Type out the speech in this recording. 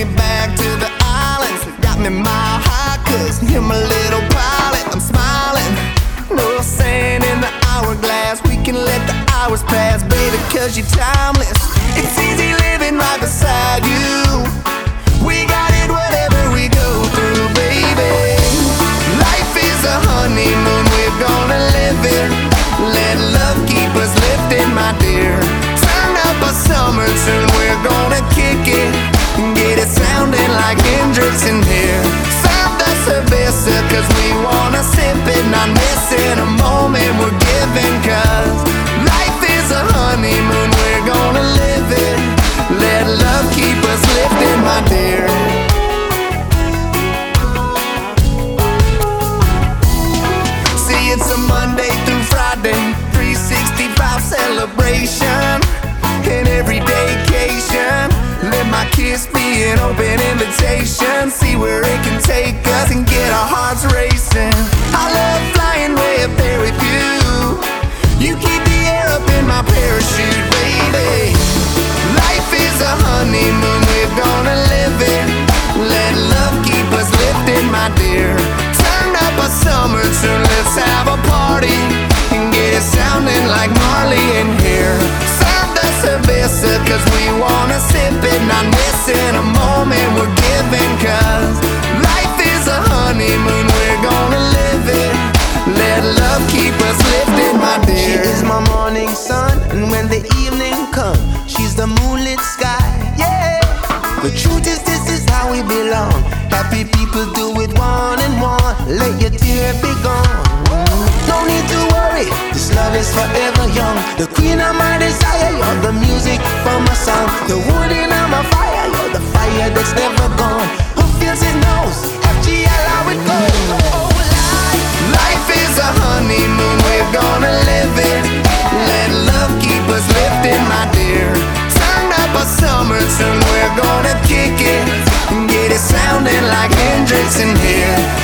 me back to the islands. Got me mile high, cause you're my little pilot. I'm smiling, no sand in the hourglass. We can let the hours pass, baby, cause you're timeless. It's easy living right beside you. We got it whatever we go through, baby. Life is a honeymoon, we're gonna live it. Let love keep us lifted, my dear. Turn up a summer tune, we're gonna kick it. Get it sounding like Hendrix in here. Serve the cerveza, cause we wanna sip it. Not missing a moment we're giving, cause life is a honeymoon, we're gonna live it. Let love keep us lifted, my dear. See, it's a Monday through Friday, 365 celebration, and every vacation. Let my kiss be an open invitation. See where it can take us and get our hearts racing. I love flying way up there with you. You keep the air up in my parachute, baby. Life is a honeymoon, we're gonna live it. Let love keep us lifted, my dear. Turn up a summer tune, let's have a party and get it sounding like Marley in here. Serve the cerveza, cause we wanna sip it. Not missing a moment we're giving, cause life is a honeymoon, we're gonna live it. Let love keep us lifted, my dear. She is my morning sun, and when the evening comes, she's the moonlit sky, yeah. The truth is, this is how we belong. Happy people do it one and one. Let your tear be gone. No need to worry, this love is forever young. The queen of my desire, you're the music from my song. The wood in my fire, you're the fire that's never gone. Who feels it knows, FGL how it goes. Life is a honeymoon, we're gonna live it. Let love keep us lifted, my dear. Turn up a summer tune, we're gonna kick it and get it sounding like Hendrix in here.